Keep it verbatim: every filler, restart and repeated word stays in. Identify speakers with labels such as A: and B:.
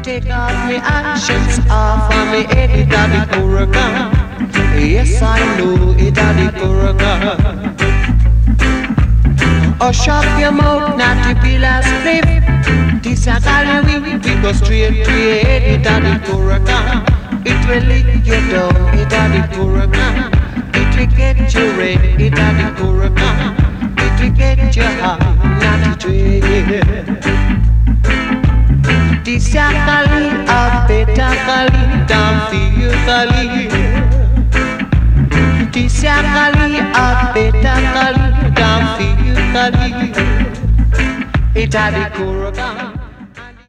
A: Take off me actions off of me head, it a the Korakan. Yes, I know it a the Korakan. Oh, shut your mouth, not to peel a split. This a Halloween, we go straight to your head, it a the Korakan. It will lick you down, it a the Korakan. It will get you red, it a the Korakan. It will get you high, not to trade. This a Kali, a better Kali, than feel Kali. This a Kali, a better Kali, than feel Kali. It a the Korakan.